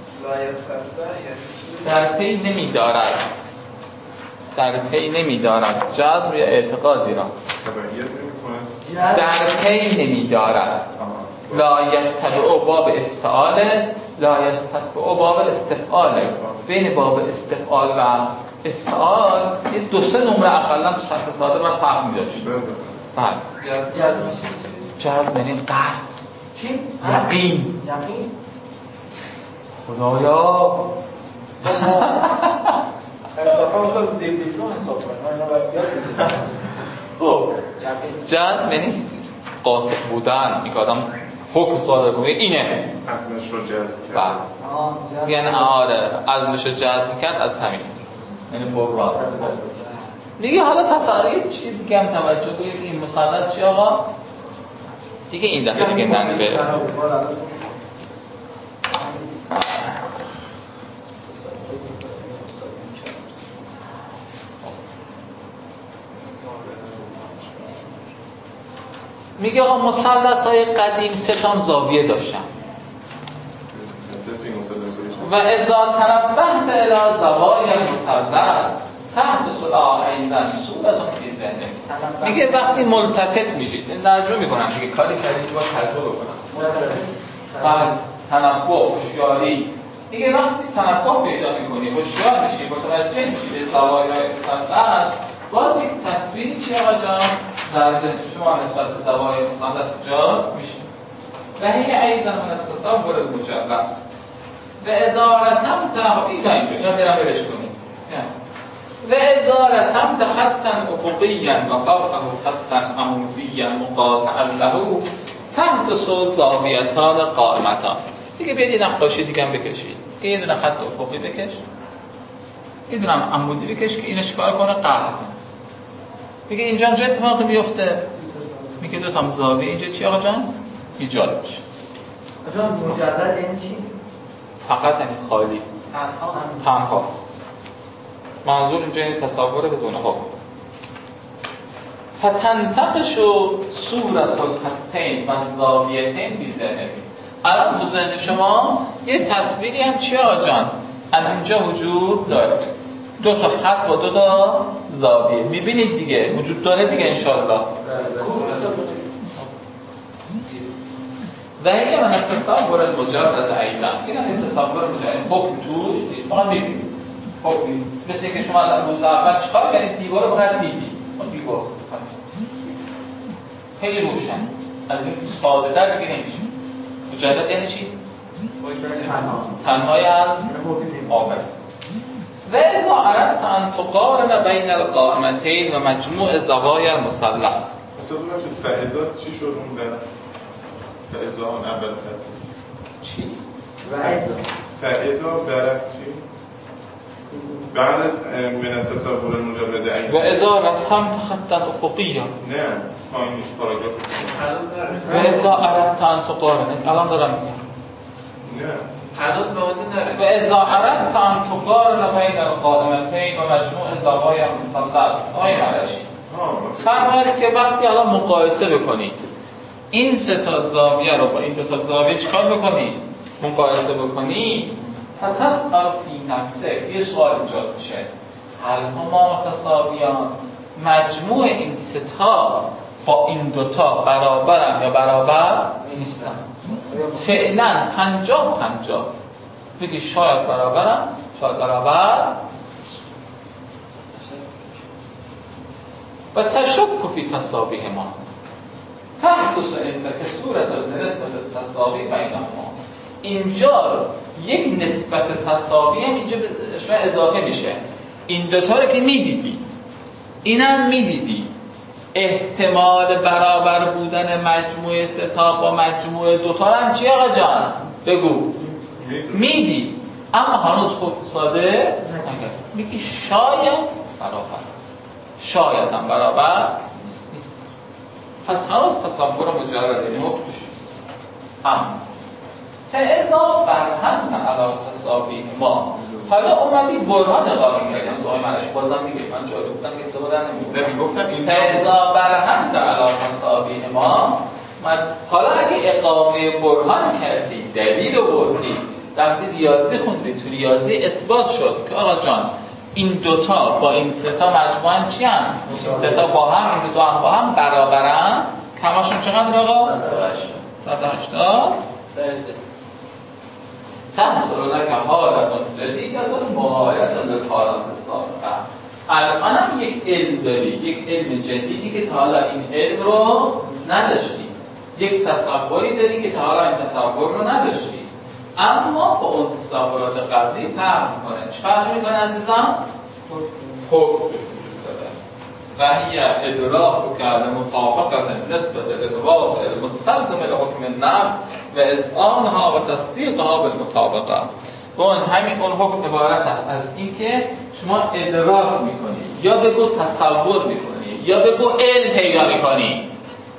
Speaker 2: در پی نمی دارد در پی نمی دارد جزم یا اعتقادی را در پی نمی دارد لا یتبع باب افتعال لا یستتبع باب استفعال. بین باب استفعال و افتعال یه دو سه نمره اقلا تو شرح ساده باید فرق می‌داشت. بله جزم یعنی قطع
Speaker 6: چی؟
Speaker 2: یقین
Speaker 6: یقین
Speaker 2: خدایا
Speaker 7: انصافا اصلا زیر دیپلم حساب کنیم اینا باید بیاد
Speaker 2: خب جزم یعنی قاطع بودن، این که آدم حکم صادر کنه اینه
Speaker 5: عزمش رو جزم کرد.
Speaker 2: بله یعنی آره عزمش رو جزم کرد از همین یعنی برران. دیگه حالا تصور یه چیز دیگه هم توجه کنید این مثلث چی آقا؟ دیگه این دفعه دیگه ننبه میگه آقا مثلث‌های قدیم سه تا زاویه داشتن و اذا تنبهت الى زوایای المثلث تحت صلاح ایضا صورتون فی ذهنک. میگه وقتی ملتفت میشید نرجو میکنم دیگه کاری کردید با ترجمه بکنم بعد تنبه هوشیاری. میگه وقتی تنبه پیدا میکنی هوشیار میشی متوجه میشی به زوایای مثلث باز یک تصویری چیه آقا جان در ذهن شما نسبت به زوایای مثلث ایجاد میشه و هی ایضا من التصور المجرد و اذا رسمت این تا اینجا اینا برم برش کنیم و اذا رسمت خطا افقیا و فوقه خطا عمودیا مقاطعا له تحت زاویتان قائمتان. دیگه بیاید یه نقاشی دیگه هم بکشید، یه دونه خط افقی بکش، یه دونه عمودی بکش که اینو چیکار کنه قطع کنه. میگه اینجا چه اتفاقی میفته؟ میگه دو تا زاویه اینجا چی آقا جان ایجاد میشه.
Speaker 6: آقا مجرد این چی؟
Speaker 2: فقط همین خالی تنها تنها منظور اینجا این تصور بدون حکم. فتنتقش صورت الخطین و زاویتین بی ذهنک. الان تو ذهن شما یه تصویری هم چیه آقا جان از اینجا وجود داره، دو تا خط با دو تا زاویه میبینید دیگه وجود داره دیگه انشاءالله. و هی من تصور المجرد ایضا این هم تصور مجرد حکم توش نیست. ما میبینید حکمی مثل که شما از روز اول چیکار کردید دیوار رو برد دیدید اون دیوار خیلی روشن از این ساده در دیگه نمیشه. مجرد یعنی چی؟ تنهای از آفر. و اذا اردت ان تقارن بین القائمتین و مجموع زوایای المثلث.
Speaker 5: اصلا ببینید فائزا چی شد اون در فائزا اون اول
Speaker 2: چی؟
Speaker 6: فائزا
Speaker 5: فائزا برای چی؟ بعد از من التصور المجرد این
Speaker 2: و اذا رسمت خطا افقیا
Speaker 5: نه پایینش پاراگراف
Speaker 2: و اذا اردت ان تقارن الان دارم میگم
Speaker 5: نه
Speaker 4: هنوز به اون نرسید.
Speaker 2: و اذا اردت ان تقارن بین القائمتین و مجموع زوایای المثلث آیه نرشید فرماید که وقتی الان مقایسه بکنید این سه تا زاویه رو با این دو تا زاویه چیکار بکنید مقایسه بکنید فتسأل فی نفسه یه سوال ایجاد میشه هل هما متساویان مجموع این سه تا با این دوتا برابرن یا برابر نیستن. فعلا پنجاه پنجاه بگی شاید برابرن شاید برابر و تشک فی تساویهما تحدث عندك صورت نسبت تساوی بینهما. اینجا یک نسبت تساوی هم اینجا شما اضافه میشه. این دوتا رو که میدیدی اینم میدیدی احتمال برابر بودن مجموعه سه تا با مجموعه دوتا هم چی آقا جان بگو میدی اما هنوز خود ساده نکرد. میگی شاید برابر شاید هم برابر نیست. پس هنوز تصور مجرد یعنی حکمش اما فاذا برهنت علی تساوی ما، حالا اومدی برهان اقامه کردی. دعای منش بازم میگه من جا گفتم که استفاده نمی‌کنم، میگفتم این فاذا برهنت علی تساوی ما. حالا اگه اقامه برهان کردی، دلیل آوردی، رفتی ریاضی خوندی، تو ریاضی اثبات شد که آقا جان این دوتا با این سه تا مجموعاً چی هم؟ این سه تا با هم، این دوتا هم با هم برابرن. کماشون چقدر آقا؟ صد و هشتاد درجه. تحصل لك حالت جدیدة مغایرة للحالات السابقه. الان هم یک علم داری، یک علم جدیدی که تا حالا این علم رو نداشتی، یک تصوری داری که تا حالا این تصور رو نداشتی، اما با اون تصورات قبلی فرق میکنه. چه فرق میکنه عزیزان؟ حکم و هی ادراک کرده مطابقت نسبت للواقع المستلزم لحکم النص و اذعانها و تصدیقها بالمطابقه. و اون همین اون حکم عبارت است از این که شما ادراک میکنی، یا بگو تصور میکنی، یا بگو علم پیدا میکنی.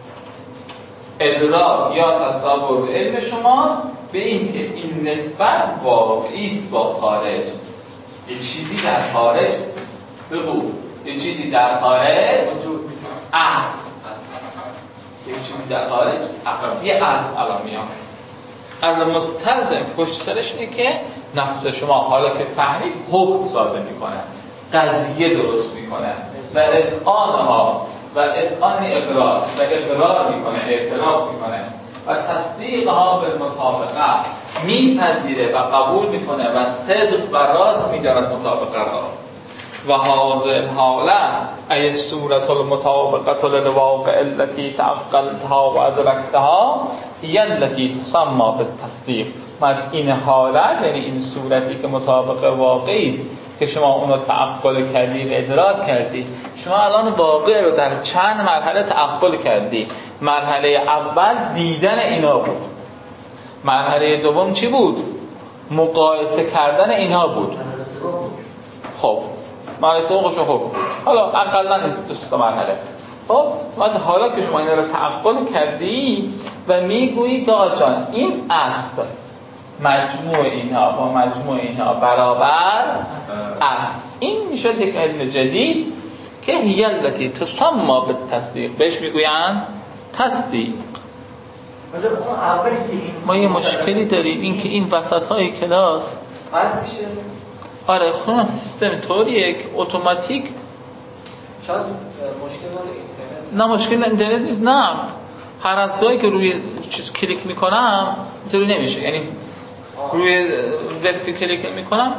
Speaker 2: ادراک یا تصور علم شماست به این که این نسبت واقعی است با خارج. یه چیزی در خارج، بگو یه چیزی در خارج اصل، یه چیزی در خارج یه اصل الان میام. از مستلزم پشت سرش اینه که نفس شما حالا که فهمید حکم صادر میکنه، قضیه درست میکنه و اذعانها و اذعان اقرار و اقرار میکنه، اعتراف میکنه و تصدیقها بالمطابقه، میپذیره و قبول میکنه و صدق و راست میدارد مطابقه را. و هذه الحاله ای صورت المطابقه للواقع التي تعقلتها و ادرکتها هي التي تسمى بالتصدیق. من این حالت، یعنی این صورتی که مطابق واقعی است که شما اون رو تعقل کردی و ادراک کردی. شما الان واقع رو در چند مرحله تعقل کردی. مرحله اول دیدن اینا بود، مرحله دوم چی بود؟ مقایسه کردن اینا بود. خب مرحله سوم خوش حکم. حالا اقلا این دو تا مرحله. خب بعد حالا که شما اینا رو تعقل کردی و میگویی که آقا جان این اصل مجموع اینها با مجموع اینها برابر است، این میشد یک علم جدید که هی التی تسمى بالتصدیق، بهش میگویند تصدیق. ما یه مشکلی داریم، این که این وسط‌های کلاس
Speaker 6: بعد میشه.
Speaker 2: آره خونه سیستم طوریه که اتوماتیک
Speaker 6: شاید مشکل مال اینترنت.
Speaker 2: نه مشکل اینترنت نیست، نه هر دفعه‌ای که روی چیز کلیک میکنم اینطوری نمیشه، یعنی روی وب که کلیک میکنم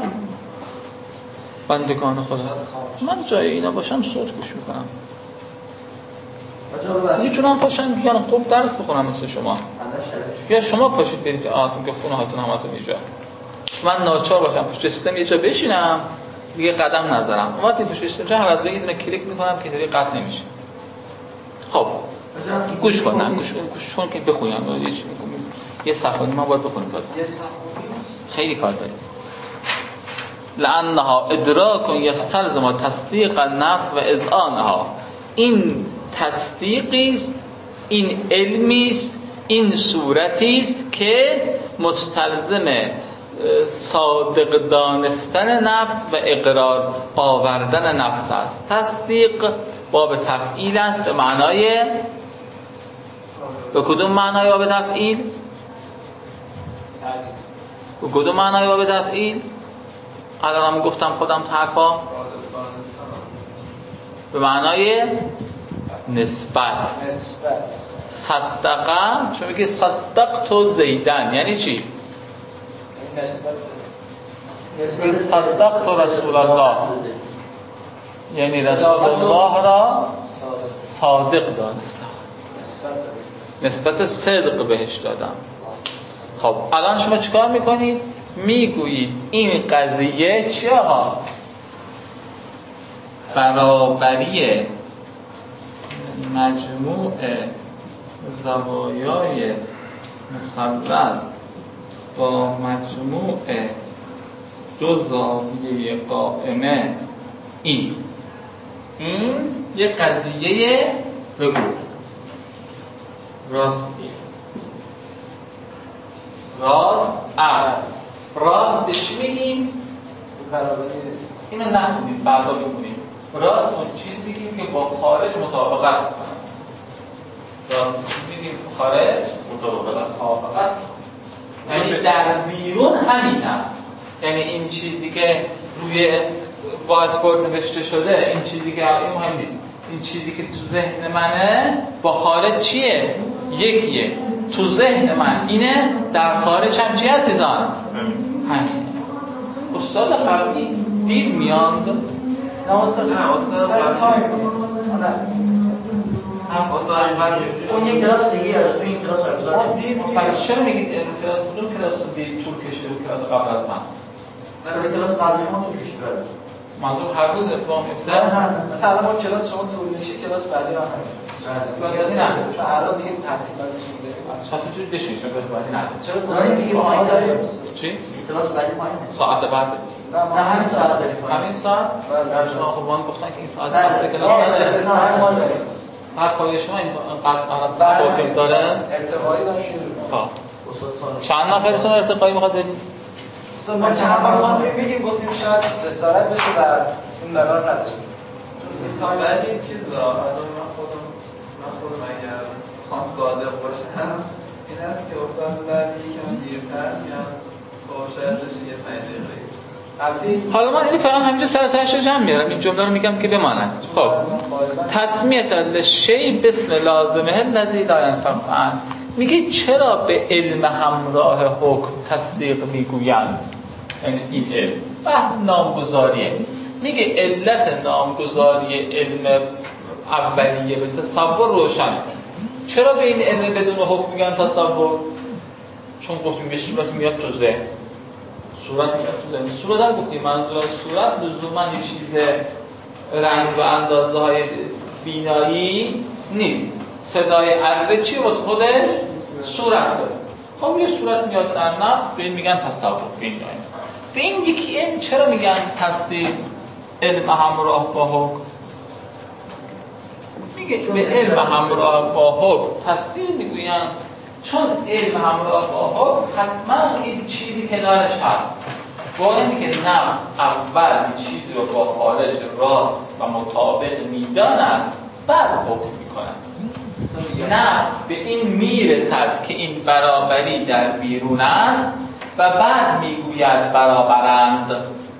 Speaker 2: بندگان خدا من جای اینا باشم صوت گوش میکنم، میتونم پاشم بیان خوب درس بخونم مثل شما، یا شما پاشید برید آسون که خونه هاتون همتون اینجا، من ناچار باشم پشت سیستم یه جا بشینم دیگه قدم نذارم، وقتی پشت سیستم هر از یه دونه کلیک میکنم که اینطوری قطع نمیشه. خب گوش کن، نه گوش کن، گوش کن که بخونم یه چیزی یه صفحه ما باید بخونیم باز.
Speaker 6: یه صفحه
Speaker 2: خیلی کار داره. لانها ادراک یستلزم تصدیق النص و اذعانها، این تصدیقی است، این علمی است، این صورتی است که مستلزم صادق دانستن نفس و اقرار آوردن نفس است. تصدیق باب تفعیل است به معنای، به کدوم معنای باب تفعیل؟ به کدوم معنای باب تفعیل؟ الان هم گفتم خودم حرفا به معنای نسبت.
Speaker 6: نسبت
Speaker 2: صدقه، چون میگه صدقت زیدن یعنی چی؟
Speaker 6: نسبت
Speaker 2: صدقت رسول الله یعنی رسول الله را صادق دانستم، نسبت صدق بهش دادم. خب الان شما چیکار میکنید؟ میگویید این قضیه چی آقا؟ برابری مجموع زوایای مثلث با مجموع دو زاویه قائمه این این یک قضیه بگو راستی راست است. راست به چی میگیم؟ اینو نخونیم، بعدا می‌خونیم. راست اون چیزی میگیم که با خارج مطابقت میکنه. راست چیزی میگیم خارج مطابقت، یعنی در بیرون همین است. یعنی این چیزی که روی وایت بورد نوشته شده، این چیزی که این مهم نیست، این چیزی که تو ذهن منه با خارج چیه؟ یکیه. تو ذهن من اینه، در خارج هم چی عزیزان؟ همینه. استاد قبلی دیر میاند.
Speaker 7: نه استاد نه استاد
Speaker 6: اون یک کلاس دیگه از تو این کلاس برگزار
Speaker 2: نمی‌کنه. پس چرا میگید کلاس کدوم کلاس دیر طول کشیده و کلاس قبل از من؟
Speaker 6: برای کلاس قبل شما طول کشیده.
Speaker 2: منظور هر روز اتفاق میفته؟
Speaker 7: نه مثلا ما کلاس شما طول میشه کلاس بعدی هم همین.
Speaker 2: بعدی نه.
Speaker 7: چون الان دیگه ترتیب بچه‌ها داریم.
Speaker 2: شاید تو دشین چون کلاس بعدی نه.
Speaker 6: چرا داریم دیگه پایین داریم؟
Speaker 2: چی؟
Speaker 6: کلاس بعدی پایین.
Speaker 2: ساعت بعد.
Speaker 6: نه همین ساعت داریم.
Speaker 2: همین ساعت؟
Speaker 6: بله.
Speaker 2: شما خب من گفتن که این ساعت بعد کلاس
Speaker 6: نه ما داریم.
Speaker 2: هر پای شما این قد توضیح داره؟
Speaker 7: ارتقایی داشتیم.
Speaker 2: ها. چند نفرتون ارتقایی میخواد بدید؟
Speaker 7: اصلا ما چند بار خواستیم بگیم گفتیم شاید جسارت بشه و این قرار نداشتیم.
Speaker 4: بعد این چیز را الان من خودم من خودم اگر خواهم صادق باشم این است که استاد بعد یکم دیرتر میان خب شاید بشه یه پنج دقیقه.
Speaker 2: حالا من این فقط همینجا سر تهش رو جمع میارم، این جمله رو میگم که بماند. خب تسمیت لشیء باسم لازمه الذی لا ینفک عنه، میگه چرا به علم همراه حکم تصدیق میگویند؟ یعنی این علم بحث نامگذاریه. میگه علت نامگذاری علم اولیه به تصور روشن. چرا به این علم بدون حکم میگن تصور؟ چون گفتیم یه صورت میاد تو ذهن، صورت میاد تو ذهن. صورت هم گفتیم منظور صورت لزوما یه چیز رنگ و اندازه های بینایی نیست. صدای اره چی واسه خودش؟ صورت داره. خب یه صورت میاد در نفس، به این میگن تصور. به این میگن به این یکی علم چرا میگن تصدیق علم همراه با حکم؟ میگه به علم همراه با حکم تصدیق میگوین چون علم همراه با حکم حتما این چیزی کنارش هست. با اینکه نفس اول این چیزی رو با خارج راست و مطابق میداند بعد حکم میکنن. نفس به این میرسد که این برابری در بیرون است و بعد میگوید برابرند.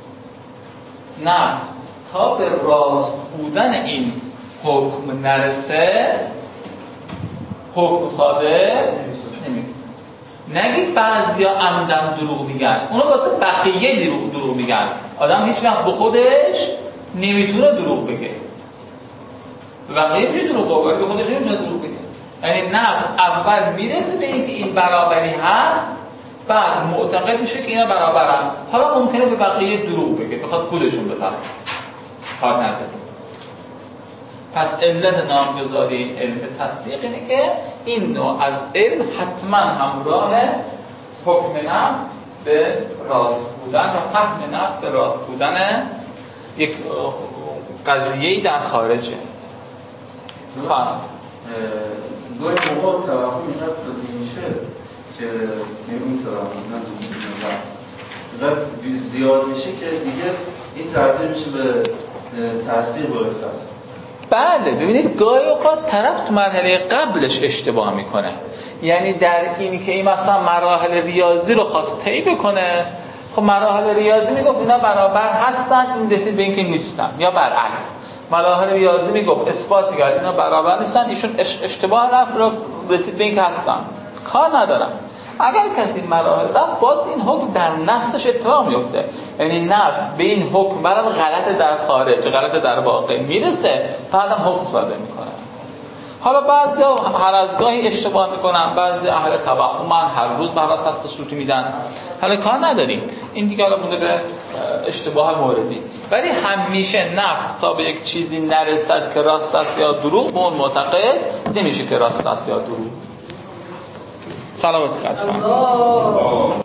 Speaker 2: نفس تا به راست بودن این حکم نرسه حکم صادر نمیگه. نگید بعضیا عمدن دروغ میگن، اونا واسه بقیه دروغ دروغ میگن. آدم هیچ وقت به خودش نمیتونه دروغ بگه، به بقیه میشه دروغ بگه، به خودش نمیتونه دروغ بگه. یعنی نفس اول میرسه به اینکه این برابری هست، بعد معتقد میشه که اینا برابرن. حالا ممکنه به بقیه دروغ بگه، بخواد پولشون ببره، کار نداره. پس علت نامگذاری علم تصدیق اینه که این نوع از علم حتما همراه حکم نفس به راست بودن و فهم نفس به راست بودن یک قضیه‌ای در خارجه. فهم
Speaker 3: گاهی موقع توهم اینقدر قضیه میشه که نمیم توهم ندونیم اینقدر زیاد میشه که دیگه این تبدیل میشه به تصدیق باید کرد.
Speaker 2: بله ببینید گاهی اوقات طرف تو مرحله قبلش اشتباه میکنه. یعنی در این که این مثلا مراحل ریاضی رو خواست طی بکنه، خب مراحل ریاضی میگفت اینا برابر هستن، این رسید به اینکه نیستن، یا برعکس مراحل ریاضی میگفت اثبات میگه اینا برابر نیستن، ایشون اشتباه رفت رو رسید به اینکه هستن. کار ندارم. اگر کسی مراحل رفت باز این حکم در نفسش اتفاق میفته. یعنی نفس به این حکم برای غلط در خارج غلط در واقع میرسه، بعدم حکم صادر میکنه. حالا بعضی هر از گاهی اشتباه میکنن، بعضی اهل توهمن، هر روز برای صد صوتی میدن. حالا کار نداریم، این دیگه حالا مونده به اشتباه موردی. ولی همیشه نفس تا به یک چیزی نرسد که راست است یا دروغ، به اون معتقد نمیشه که راست است یا دروغ. صلوات خدمت